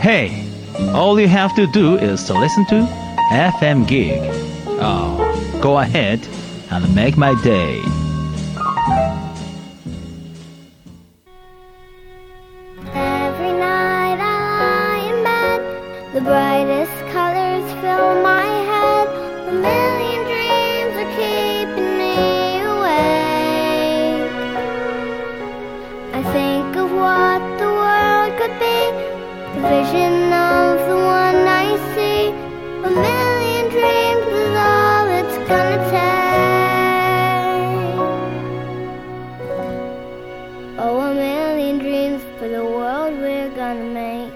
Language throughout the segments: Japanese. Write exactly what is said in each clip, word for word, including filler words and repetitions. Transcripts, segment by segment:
Hey, all you have to do is to listen to エフエム Gig. Oh, go ahead and make my day. Every night I lie in bed, the brightest colors fill my head. A million dreams are keeping me awake. I think of what the world could be, the vision of the one I see. A million dreams is all it's gonna take. Oh, a million dreams for the world we're gonna make.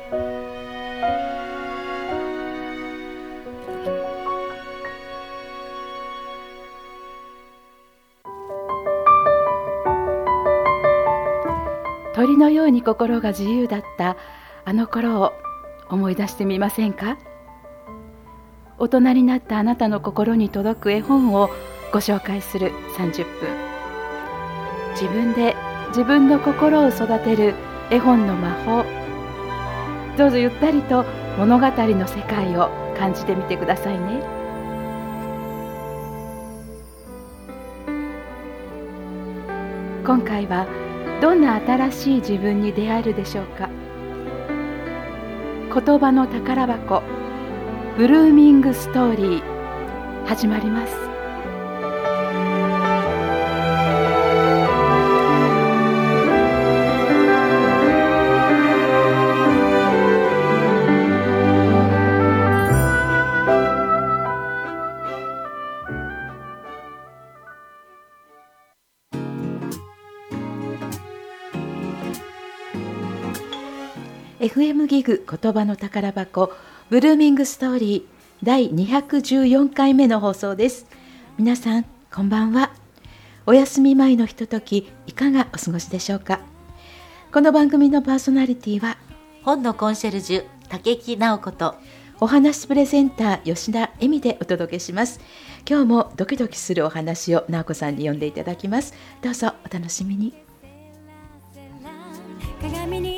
鳥のように心が自由だったあの頃を思い出してみませんか？大人になったあなたの心に届く絵本をご紹介するさんじゅっぷん。自分で自分の心を育てる絵本の魔法。どうぞゆったりと物語の世界を感じてみてくださいね。今回はどんな新しい自分に出会えるでしょうか。言葉の宝箱ブルーミングストーリー始まります。エフエム ギグ言葉の宝箱ブルーミングストーリーだいにひゃくじゅうよんかいめの放送です。皆さんこんばんは。お休み前のひとときいかがお過ごしでしょうか。この番組のパーソナリティは本のコンシェルジュ竹木直子とお話プレゼンター吉田恵美でお届けします。今日もドキドキするお話を直子さんに読んでいただきます。どうぞお楽しみに。鏡に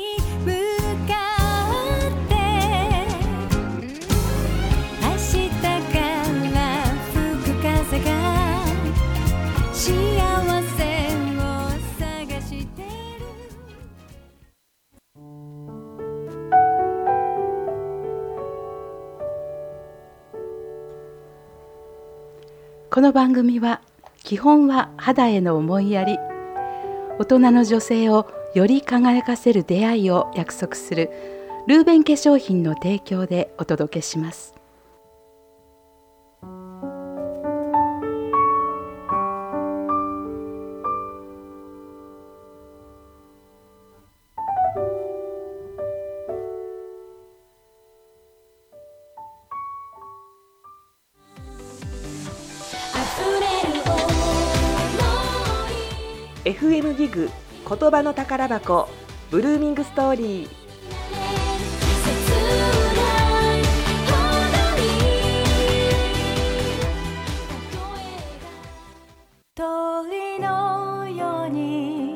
この番組は基本は肌への思いやり、大人の女性をより輝かせる出会いを約束するルーベン化粧品の提供でお届けします。 エフエム ギグ言葉の宝箱ブルーミングストーリー。 鳥のように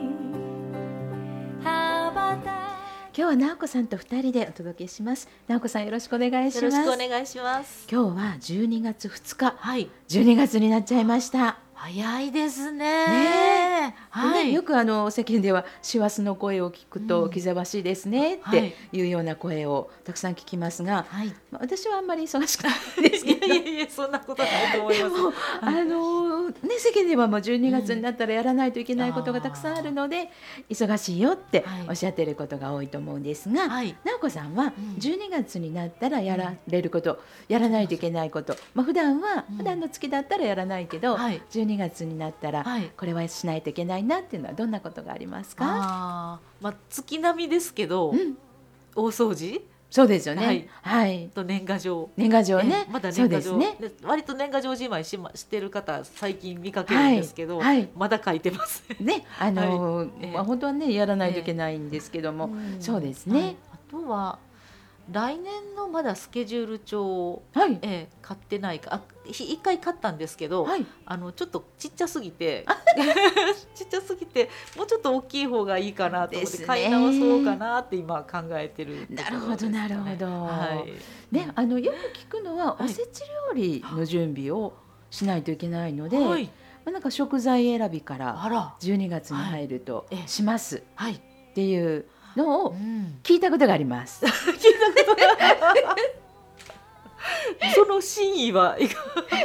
羽ばた今日は直子さんとふたりでお届けします。直子さんよろしくお願いします。 よろしくお願いします。 今日はじゅうにがつふつか、 はい、 じゅうにがつになっちゃいました。 早いですね。 ねえ、 はい、 ね、よくあの世間では師走の声を聞くと気ぜわしいですねっていうような声をたくさん聞きますが、はい、まあ、私はあんまり忙しくないですけどいやいやいや、そんなことないと思います。 でもあの、ね、世間ではもうじゅうにがつになったらやらないといけないことがたくさんあるので、うん、忙しいよっておっしゃってることが多いと思うんですが、はい、直子さんはじゅうにがつになったらやられること、うん、やらないといけないこと、まあ、普段は、うん、普段の月だったらやらないけど、はい、じゅうにがつになったらこれはしないといけないなっていうのはどんなことがありますか？ あ、まあ、月並みですけど、うん、大掃除。 そうですよね。 はい。 はい、 と年賀状。 年賀状ね。 まだ年賀状、ね、割と年賀状じまいし、ま、してる方最近見かけるんですけど、はいはい、まだ書いてますね。あのーはい、まあ、本当はねやらないといけないんですけども、えー、そうですね。はい、 あとは来年のまだスケジュール帳を、 はいえー買ってないか、あ一回買ったんですけど、 はい、 あのちょっとちっちゃすぎてちっちゃすぎてもうちょっと大きい方がいいかなと思って買い直そうかなって今考えてるところですね。 なるほどなるほど、 はいね、あのよく聞くのは、 はいおせち料理の準備をしないといけないので、 はい、 まあ、なんか食材選びからあら、 じゅうにがつに入るとはいええしますはい、 っていうのをうん、 聞いたことがあります。 聞いたことがその真意はいか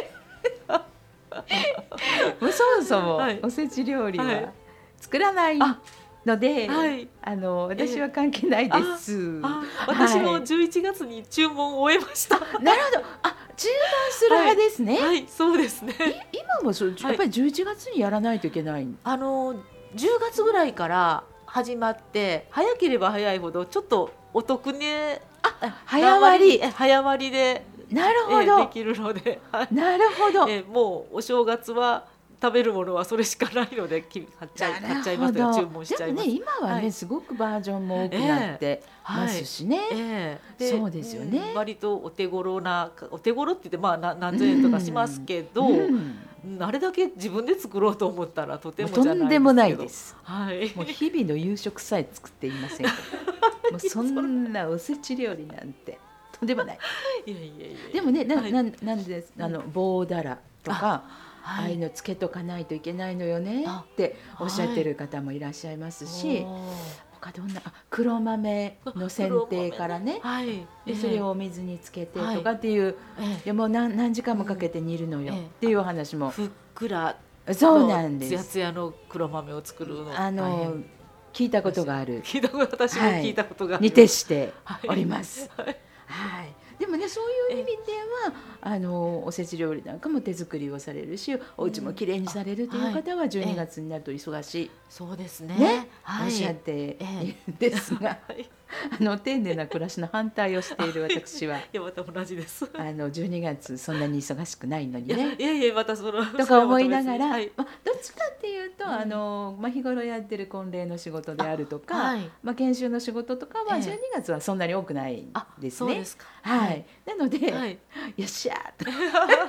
もうそもそもはいおせち料理ははい作らないあので、 はいあの私は関係ないです。 あ私もじゅういちがつに注文を終えました。 なるほど、あ、注文する派ですね。 はい、そうですね。 い今もそう、やっぱりじゅういちがつにやらないといけない。 あのじゅうがつぐらいから始まって早ければ早いほどちょっとお得ね、 あ、早割り、 え早割りでなるほえでど、 きるので、はいなるほど。 えもうお正月は食べるものはそれしかないのでき買っちゃい買っちゃいますよ、注文しちゃいます。 でもね、今はね、 はいすごくバージョンも多くなってますしね。 ええそうですよねうん割とお手頃なお手頃って言ってまあな何千円とかしますけど、 うんあれだけ自分で作ろうと思ったらとてもとじゃないですけど、 んでもないです。 はい、 もう日々の夕食さえ作っていません。もうそんなおせち料理なんてとんでもない。 いやいやいやでもね、な、 はいな、なんで、あの棒だらとか。ああはいいうのつけとかないといけないのよねっておっしゃってる方もいらっしゃいますし、 おー他どんなあ黒豆の剪定からね、 はい、 でそれをお水につけてとかっていう、 ええいやもう何何時間もかけて煮るのよええっていうお話も、 ふっくらそうなんでつやす。 つやの黒豆を作るの大あの変聞いたことがある聞いたこと私も聞いたことがある、 に徹してはいおります。 はいはい。でもね、そういう意味ではあのおせち料理なんかも手作りをされるし、お家もきれいにされるという方はじゅうにがつになると忙しい、 そうですね。 ね、 はい、 おっしゃっているんですが、 はいあの丁寧な暮らしの反対をしている私は、 いやまた同じです。 あのじゅうにがつそんなに忙しくないのにいやねいやいやまたそのとか思いながら、 はいまあ、どっちかっていうと、 うんあのまあ、日頃やってる婚礼の仕事であるとか、 はいまあ、研修の仕事とかはええじゅうにがつはそんなに多くないんあですね。 そうですか。 はい、なので、 はい。 よっしゃーと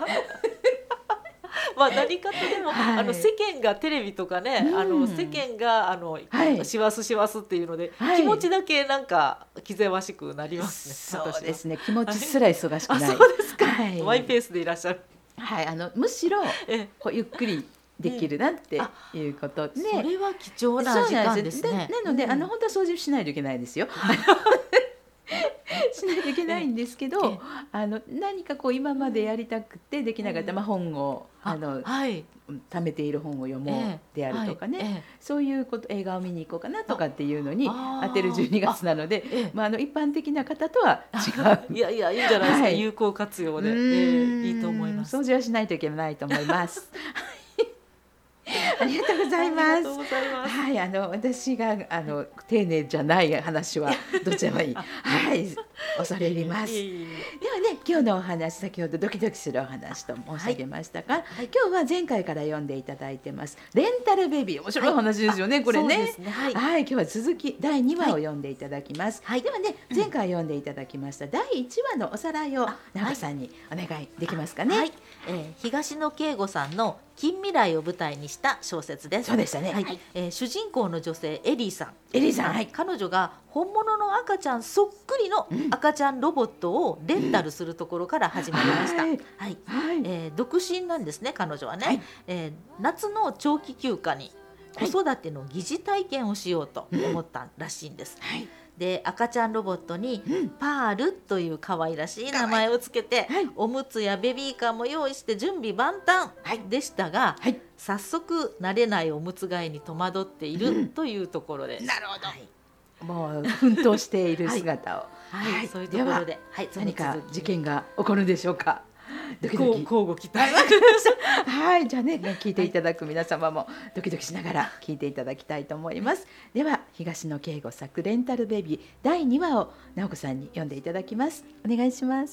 まあ何かとでも、 はいあの世間がテレビとかね、 うんあの世間があの、 はいしわすしわすっていうので、 はい気持ちだけなんか気ぜわしくなりますね。 そうですね。 ね、気持ちすら忙しくない、 あそうですか。 はいマイペースでいらっしゃる。 はい、あのむしろえ、 こうゆっくりできるなっていうことで、 それは貴重な時そうなんで間ですすね。 でなので、 うんあの本当は掃除しないといけないですよ。しないといけないんですけええど、あの何かこう今までやりたくてできなかった、まあ、本をあのはい。 貯めている本を読もえうであるとかね、 はいえそういうこと映画を見に行こうかなとかっていうのにあー当てるじゅうにがつなので、 ええまあ、あの一般的な方とは違う。 いやいやいいんじゃないですか。 はい有効活用で、えうーんえいいと思います。 掃除はしないといけないと思います。ありがとうございますありがとう。ございます。 はい、あの私があの丁寧じゃない話はどちらもいい。はい、恐れ入ります。 いえいえいえではね、今日のお話、先ほどドキドキするお話と申し上げましたが、今日は前回から読んでいただいてますレンタルベビー、面白い話ですよね、 はいこれね。 そうですねはいはい、今日は続きだいにわを読んでいただきます。 はいではね、前回読んでいただきましただいいちわのおさらいをあ直子さんにお願いできますかね。 はい、えー東野圭吾さんの近未来を舞台にした小説です。 そうでしたねはいはいえー主人公の女性エリーさん。 エリーさん、はい。 彼女が本物の赤ちゃんそっくりの赤ちゃんロボットをレンタルするところから始まりました。 ははいい、 はい。 えー独身なんですね、彼女はね。 はいえー夏の長期休暇に子育ての疑似体験をしようと思ったらしいんです。 はい。 で赤ちゃんロボットにうんパールという可愛らしい名前をつけて、 はいおむつやベビーカーも用意して準備万端でしたが、 はい。 早速慣れないおむつ替えに戸惑っているというところです。 なるほどはいもう奮闘している姿を。 はいはいそういうところで、はい、その何か続き事件が起こるんでしょうか。ドキドキ。 交互期待。 はい、じゃあね、聞いていただく皆様もドキドキしながら聞いていただきたいと思います。では、東野圭吾作レンタルベビーだいにわを直子さんに読んでいただきます。お願いします。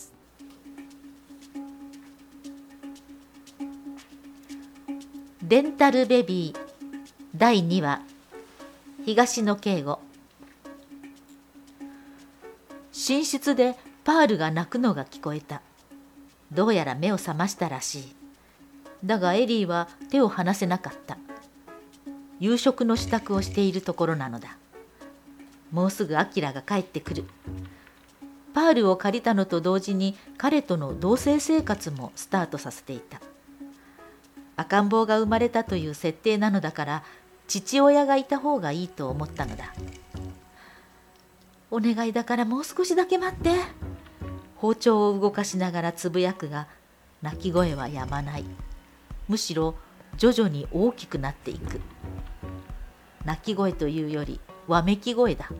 レンタルベビーだいにわ、東野圭吾。 寝室でパールが泣くのが聞こえた。どうやら目を覚ましたらしい。だがエリーは手を離せなかった。夕食の支度をしているところなのだ。もうすぐアキラが帰ってくる。パールを借りたのと同時に彼との同棲生活もスタートさせていた。赤ん坊が生まれたという設定なのだから父親がいた方がいいと思ったのだ。お願いだからもう少しだけ待って。包丁を動かしながらつぶやくが、泣き声はやまない。むしろ徐々に大きくなっていく。泣き声というよりわめき声だ。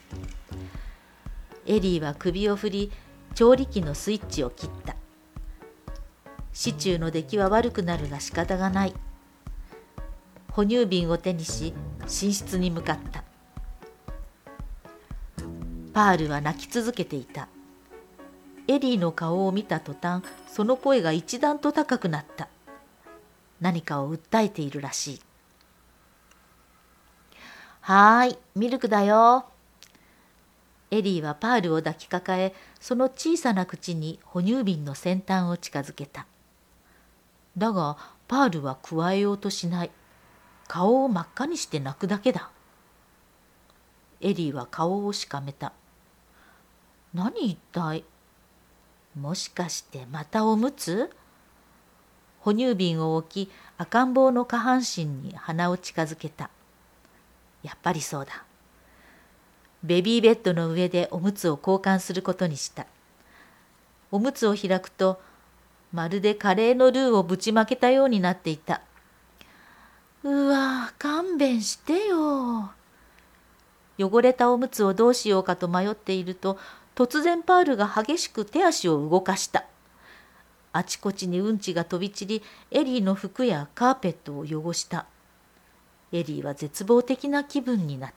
エリーは首を振り、調理器のスイッチを切った。シチューの出来は悪くなるが仕方がない。哺乳瓶を手にし、寝室に向かった。パールは泣き続けていた。エリーの顔を見た途端、その声が一段と高くなった。何かを訴えているらしい。はーい、ミルクだよ。エリーはパールを抱きかかえ、その小さな口に哺乳瓶の先端を近づけた。だがパールはくわえようとしない。顔を真っ赤にして泣くだけだ。エリーは顔をしかめた。何一体。もしかしてまたおむつ？哺乳瓶を置き、赤ん坊の下半身に鼻を近づけた。やっぱりそうだ。ベビーベッドの上でおむつを交換することにした。おむつを開くと、まるでカレーのルーをぶちまけたようになっていた。うわ、勘弁してよ。汚れたおむつをどうしようかと迷っていると、突然パールが激しく手足を動かした。あちこちにうんちが飛び散り、エリーの服やカーペットを汚した。エリーは絶望的な気分になった。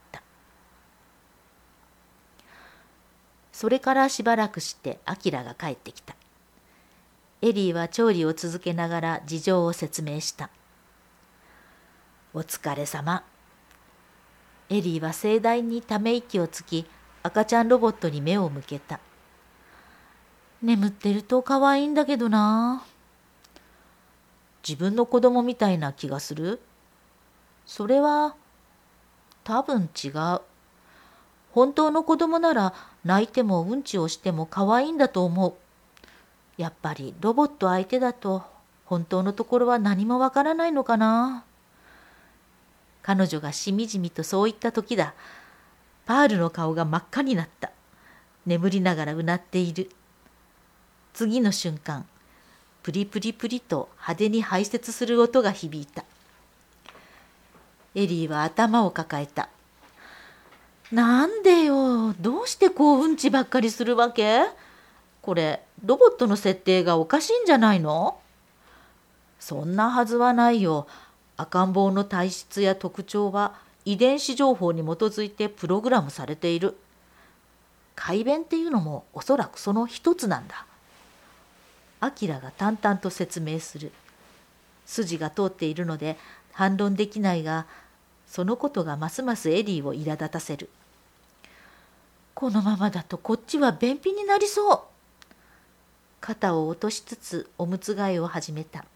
それからしばらくしてアキラが帰ってきた。エリーは調理を続けながら事情を説明した。お疲れ様。エリーは盛大にため息をつき、赤ちゃんロボットに目を向けた。眠ってると可愛いんだけどな。自分の子供みたいな気がする。それは多分違う。本当の子供なら泣いてもうんちをしても可愛いんだと思う。やっぱりロボット相手だと本当のところは何もわからないのかな。彼女がしみじみとそう言った時だ。パールの顔が真っ赤になった。眠りながらうなっている。次の瞬間、プリプリプリと派手に排泄する音が響いた。エリーは頭を抱えた。なんでよ、どうしてこううんちばっかりするわけ？これロボットの設定がおかしいんじゃないの？そんなはずはないよ。赤ん坊の体質や特徴は遺伝子情報に基づいてプログラムされている。快便っていうのもおそらくその一つなんだ。アキラが淡々と説明する。筋が通っているので反論できないが、そのことがますますエリーを苛立たせる。このままだとこっちは便秘になりそう。肩を落としつつおむつ替えを始めた。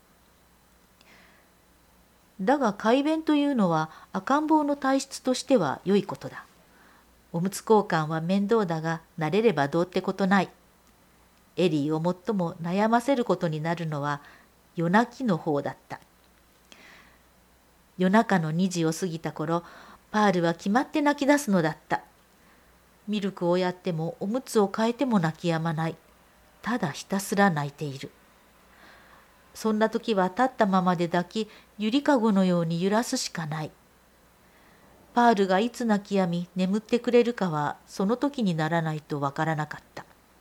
だが快便というのは赤ん坊の体質としては良いことだ。おむつ交換は面倒だが慣れればどうってことない。エリーを最も悩ませることになるのは夜泣きの方だった。夜中のにじを過ぎた頃、パールは決まって泣き出すのだった。ミルクをやってもおむつを変えても泣き止まない。ただひたすら泣いている。そんな時は立ったままで抱き、ゆりかごのように揺らすしかない。パールがいつ泣き止み眠ってくれるかはその時にならないとわからなかった。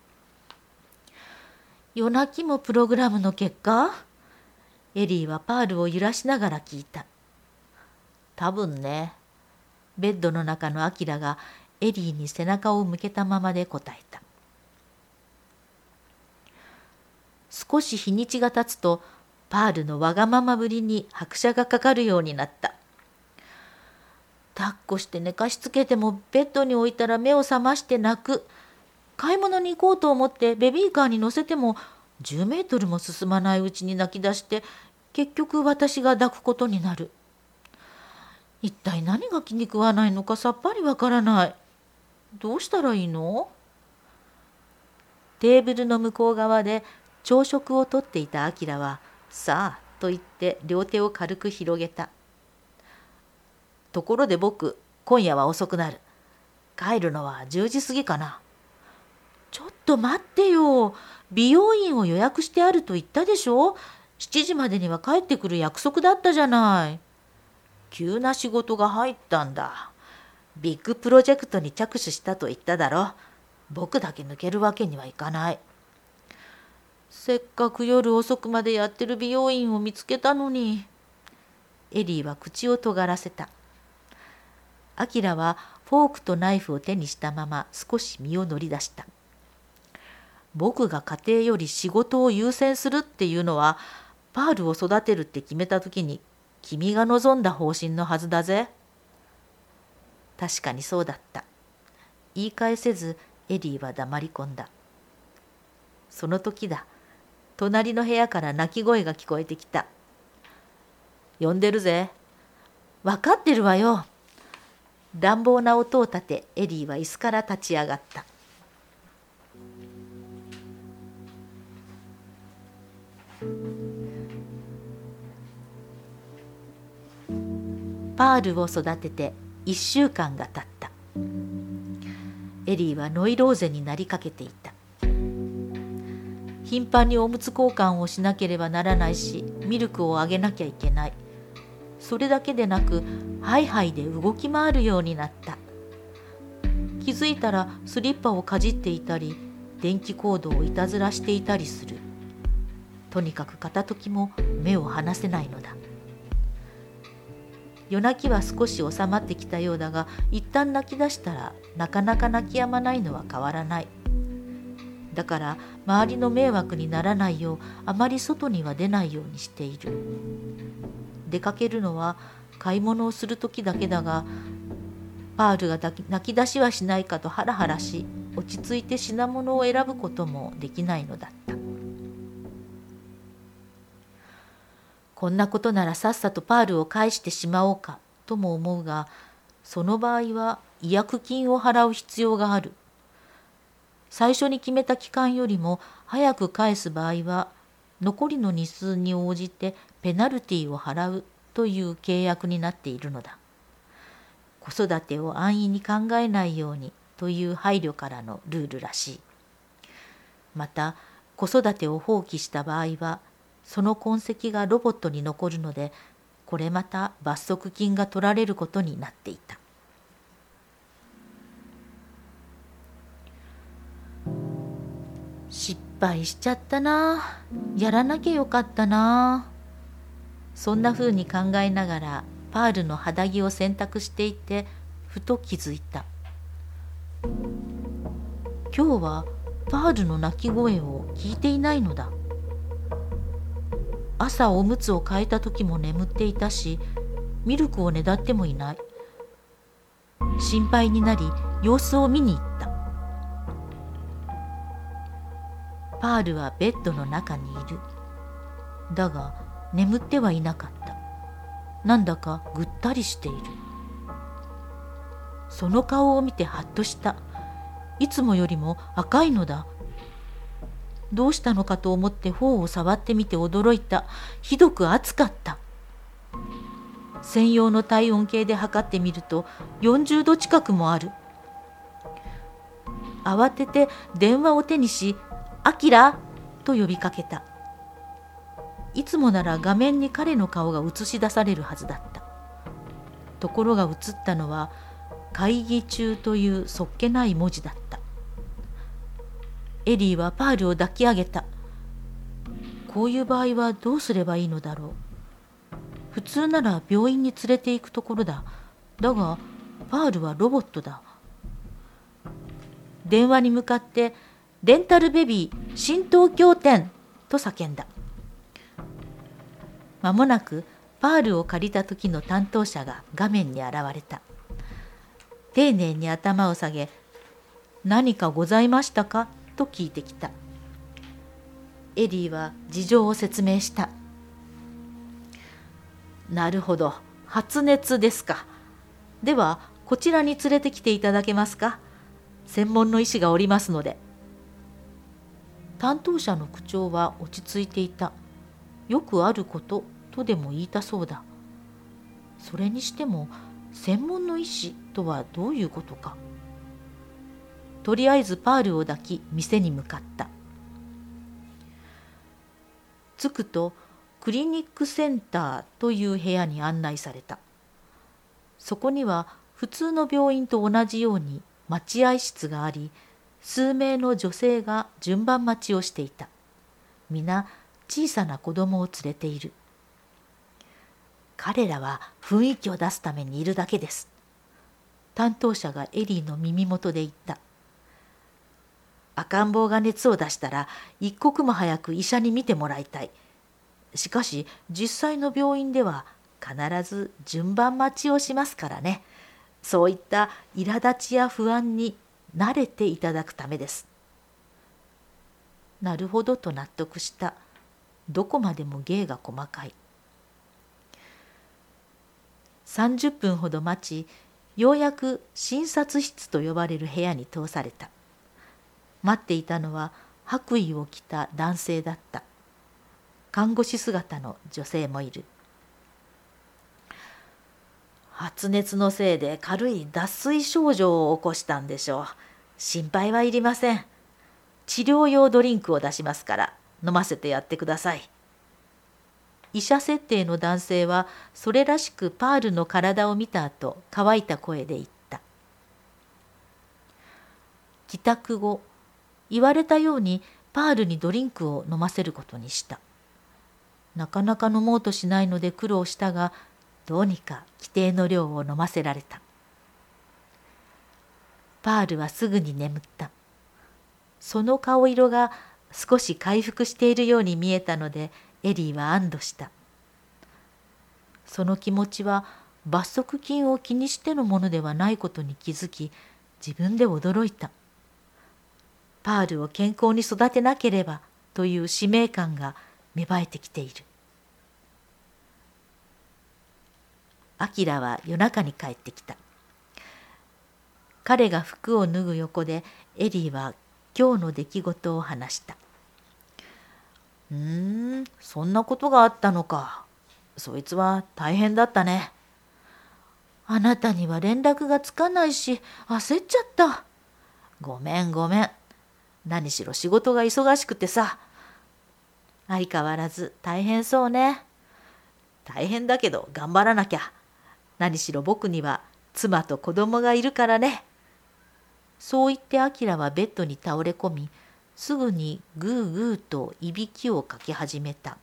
夜泣きもプログラムの結果？エリーはパールを揺らしながら聞いた。多分ね。ベッドの中のアキラがエリーに背中を向けたままで答えた。少し日にちが経つと、パールのわがままぶりに拍車がかかるようになった。抱っこして寝かしつけてもベッドに置いたら目を覚まして泣く。 買い物に行こうと思ってベビーカーに乗せてもじゅうメートルも進まないうちに泣き出して、結局私が抱くことになる。一体何が気に食わないのかさっぱりわからない。どうしたらいいの？テーブルの向こう側で朝食をとっていたあきらは、さあと言って両手を軽く広げた。ところで僕、今夜は遅くなる。帰るのはじゅうじ過ぎかな。ちょっと待ってよ。美容院を予約してあると言ったでしょ。しちじまでには帰ってくる約束だったじゃない。急な仕事が入ったんだ。ビッグプロジェクトに着手したと言っただろ。僕だけ抜けるわけにはいかない。せっかく夜遅くまでやってる美容院を見つけたのに。エリーは口を尖らせた。アキラはフォークとナイフを手にしたまま少し身を乗り出した。僕が家庭より仕事を優先するっていうのは、パールを育てるって決めた時に君が望んだ方針のはずだぜ。確かにそうだった。言い返せずエリーは黙り込んだ。その時だ。隣の部屋から泣き声が聞こえてきた。呼んでるぜ。わかってるわよ。乱暴な音を立てエリーは椅子から立ち上がった。パールを育てていっしゅうかんが経った。エリーはノイローゼになりかけていた。頻繁におむつ交換をしなければならないし、ミルクをあげなきゃいけない。それだけでなく、ハイハイで動き回るようになった。気づいたらスリッパをかじっていたり、電気コードをいたずらしていたりする。とにかく片時も目を離せないのだ。夜泣きは少し収まってきたようだが、一旦泣き出したらなかなか泣き止まないのは変わらない。だから周りの迷惑にならないよう、あまり外には出ないようにしている。出かけるのは買い物をする時だけだが、パールが泣き出しはしないかとハラハラし、落ち着いて品物を選ぶこともできないのだった。こんなことならさっさとパールを返してしまおうかとも思うが、その場合は違約金を払う必要がある。最初に決めた期間よりも早く返す場合は、残りの日数に応じてペナルティを払うという契約になっているのだ。子育てを安易に考えないようにという配慮からのルールらしい。また、子育てを放棄した場合は、その痕跡がロボットに残るので、これまた罰則金が取られることになっていた。失敗しちゃったな。やらなきゃよかったな。そんなふうに考えながらパールの肌着を洗濯していて、ふと気づいた。今日はパールの泣き声を聞いていないのだ。朝おむつを替えた時も眠っていたし、ミルクをねだってもいない。心配になり様子を見に行った。パールはベッドの中にいる。だが眠ってはいなかった。なんだかぐったりしている。その顔を見てハッとした。いつもよりも赤いのだ。どうしたのかと思って頬を触ってみて驚いた。ひどく熱かった。専用の体温計で測ってみるとよんじゅうど近くもある。慌てて電話を手にし、アキラと呼びかけた。いつもなら画面に彼の顔が映し出されるはずだった。ところが映ったのは会議中というそっけない文字だった。エリーはパールを抱き上げた。こういう場合はどうすればいいのだろう。普通なら病院に連れて行くところだ。だがパールはロボットだ。電話に向かってレンタルベビー新東京店と叫んだ。まもなくパールを借りた時の担当者が画面に現れた。丁寧に頭を下げ、 何かございましたかと聞いてきた。エリーは事情を説明した。なるほど、発熱ですか。ではこちらに連れてきていただけますか。専門の医師がおりますので。担当者の口調は落ち着いていた。よくあることとでも言いたそうだ。それにしても専門の医師とはどういうことか。とりあえずパールを抱き店に向かった。着くとクリニックセンターという部屋に案内された。そこには普通の病院と同じように待合室があり、数名の女性が順番待ちをしていた。皆小さな子供を連れている。彼らは雰囲気を出すためにいるだけです。担当者がエリーの耳元で言った。赤ん坊が熱を出したら一刻も早く医者に診てもらいたい。しかし実際の病院では必ず順番待ちをしますからね。そういった苛立ちや不安に慣れていただくためです。なるほどと納得した。どこまでも芸が細かい。さんじゅっぷんほど待ち、ようやく診察室と呼ばれる部屋に通された。待っていたのは白衣を着た男性だった。看護師姿の女性もいる。発熱のせいで軽い脱水症状を起こしたんでしょう。心配はいりません。治療用ドリンクを出しますから飲ませてやってください。医者設定の男性はそれらしくパールの体を見た後、乾いた声で言った。帰宅後、言われたようにパールにドリンクを飲ませることにした。なかなか飲もうとしないので苦労したが、どうにか規定の量を飲ませられた。パールはすぐに眠った。その顔色が少し回復しているように見えたので、エリーは安堵した。その気持ちは罰則金を気にしてのものではないことに気づき、自分で驚いた。パールを健康に育てなければという使命感が芽生えてきている。アキラは夜中に帰ってきた。彼が服を脱ぐ横でエリーは今日の出来事を話した。うーん、そんなことがあったのか。そいつは大変だったね。あなたには連絡がつかないし焦っちゃった。ごめんごめん。何しろ仕事が忙しくてさ。相変わらず大変そうね。大変だけど頑張らなきゃ。何しろ僕には妻と子供がいるからね。そう言ってアキラはベッドに倒れ込み、すぐにグーグーといびきをかき始めた。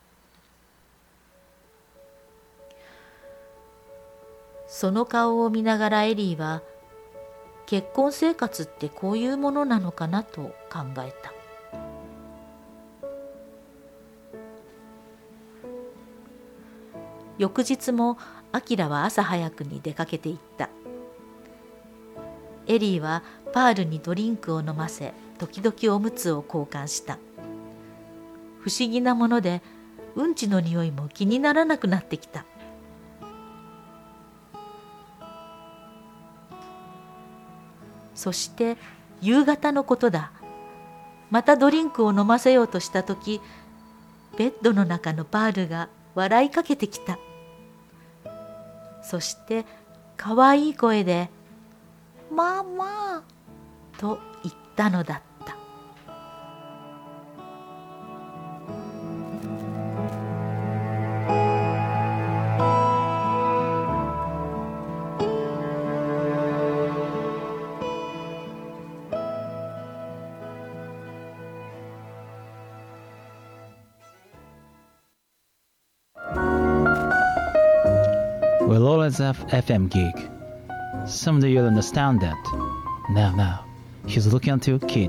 その顔を見ながらエリーは、結婚生活ってこういうものなのかなと考えた。翌日もアキラは朝早くに出かけていった。エリーはパールにドリンクを飲ませ、時々おむつを交換した。不思議なもので、うんちの匂いも気にならなくなってきた。そして夕方のことだ。またドリンクを飲ませようとしたとき、ベッドの中のパールが笑いかけてきた。そしてかわいい声で「ママ」と言ったのだった。 We'll always have F M gig. Someday you'll understand that. Now, now, he's looking at your kid.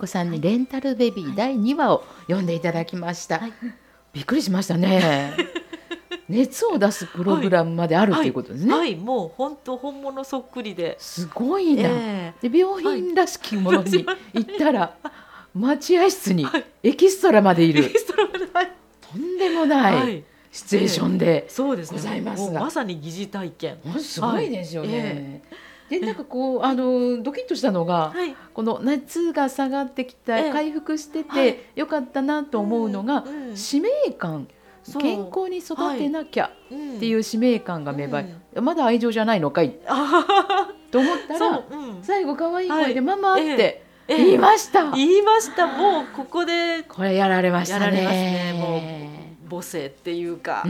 さんにレンタルベビーだいにわを読んでいただきました、はい、びっくりしましたね熱を出すプログラムまであるっていうことですね。 はい、はい、もう本当本物そっくりですごいな、えー、で病院らしきものに行ったら、はい、待合室にエキストラまでいる、はい、とんでもないシチュエーションでございますが、 えー、まさに疑似体験すごいですよね、はい、えー、でなんかこうあのドキッとしたのが、はい、この熱が下がってきた、えー、回復してて、はい、よかったなと思うのが、うんうん、使命感、健康に育てなきゃっていう使命感が芽生え、うん、まだ愛情じゃないのかいと思ったら、うん、最後可愛い声でママって言いました、 えーえー、言いました。もうここでこれやられましたね。 やられますね。もう母性っていうか、うん、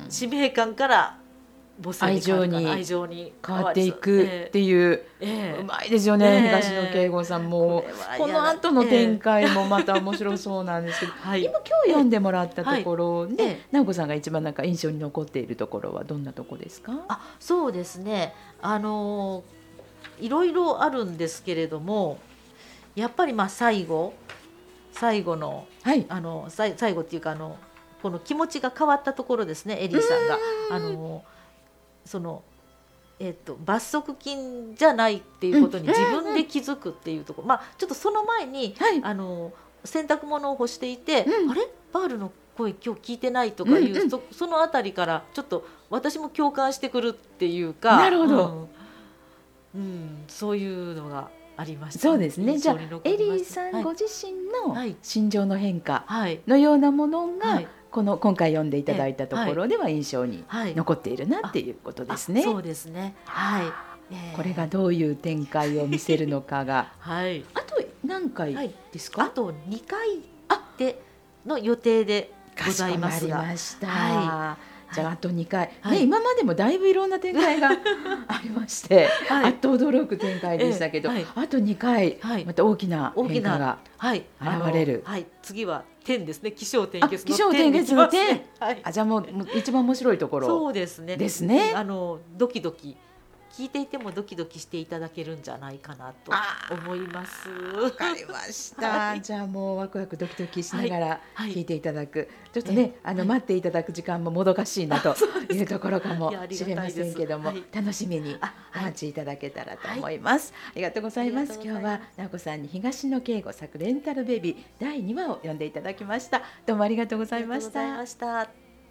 使命感から母性愛情に愛情に変わっていくっていう、えー、うまいですよね、えー、東野圭吾さんも。 こ, この後の展開もまた面白そうなんですけど、えー、今今日読んでもらったところで、はい、直子さんが一番なんか印象に残っているところはどんなところですか？ あ、そうですね、あのいろいろあるんですけれども、やっぱりまあ最後最後の、はい、あの最後っていうかあのこの気持ちが変わったところですね。エリーさんがあのその、えー、と罰則金じゃないっていうことに自分で気づくっていうところ、まあ、ちょっとその前に、はい、あの洗濯物を干していて、うん、あれバールの声今日聞いてないとかいう、うんうん、そ, そのあたりからちょっと私も共感してくるっていうか、 なるほど、 うんうん、そういうのがありました。 そうですね。じゃあエリーさんご自身の心情の変化のようなものが、はいはい、この今回読んでいただいたところでは印象に残っているなっていうことですね。 そうですね、はい、 えー、これがどういう展開を見せるのかが、 はい、 あと何回ですか？ はい、あとにかいでの予定でございますが、 かしこまりました、はい、じゃああとにかい、はいね、今までもだいぶいろんな展開がありまして、はい、あっと驚く展開でしたけど、はい、あとにかい、はい、また大きな変化が現れる、 はいはい、次は天ですね。起承転結の天、起承転結の天、はい、あ、じゃあもう一番面白いところそうですね。 ですね。 あのドキドキ聞いていてもドキドキしていただけるんじゃないかなと思います。 わかりました、はい、じゃあもうワクワクドキドキしながら聞いていただく、はいはい、ちょっとね、あの、はい、待っていただく時間ももどかしいなというところかもしれませんけども、はい、楽しみにお待ちいただけたらと思います、はい、ありがとうございます。今日は直子さんに東野圭吾作レンタルベビーだいにわを読んでいただきました。どうもありがとうございました。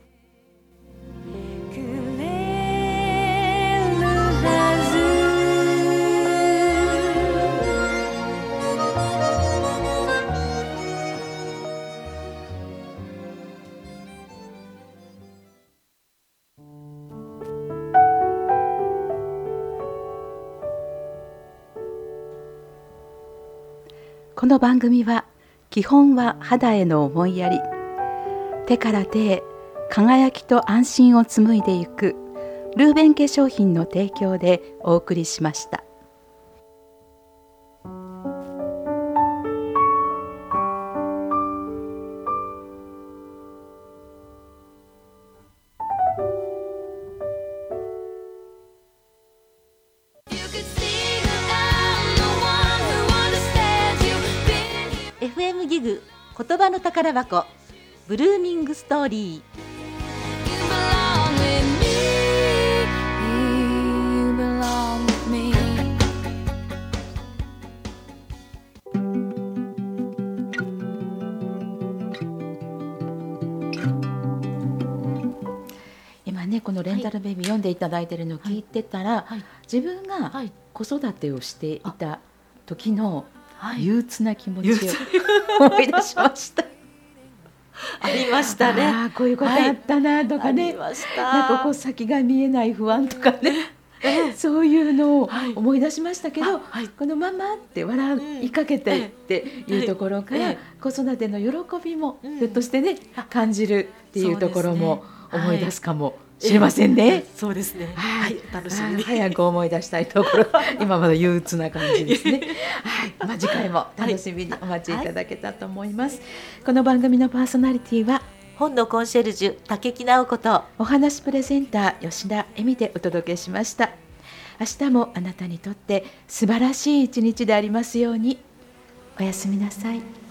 この番組は基本は肌への思いやり、手から手へ輝きと安心を紡いでいくルーベン化粧品の提供でお送りしました。 エフエム ギグ言葉の宝箱ブルーミングストーリー。 今ねこのレンタルベビー読んでいただいているのを聞いてたら、はいはい、自分が子育てをしていた時の憂鬱な気持ちを思い出しました。 ありましたね。 あ、こういうことあったなとかね、はい、なんかこう先が見えない不安とかね、えー、そういうのを思い出しましたけど、はい、このママって笑いかけてっていうところから、えー、子育ての喜びもひょっとしてね、うん、感じるっていうところも思い出すかも知りませんね。えー、 そうですね。 はい、楽しみに早く思い出したいところ今まだ憂鬱な感じですね。はい、まあ、次回も楽しみにお待ちいただけたと思います。はい、この番組のパーソナリティは本のコンシェルジュ竹木直子とお話プレゼンター吉田恵美でお届けしました。明日もあなたにとって素晴らしい一日でありますように。 おやすみなさい。